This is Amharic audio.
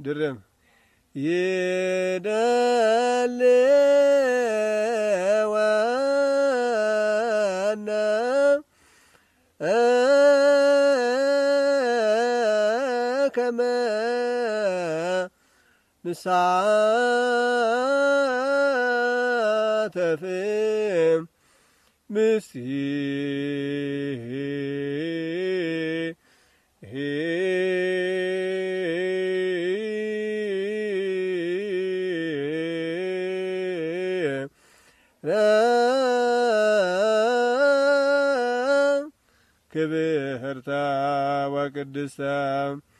درم يدل وانا كما نسعى تفهم مسيح كبرتا وقدستا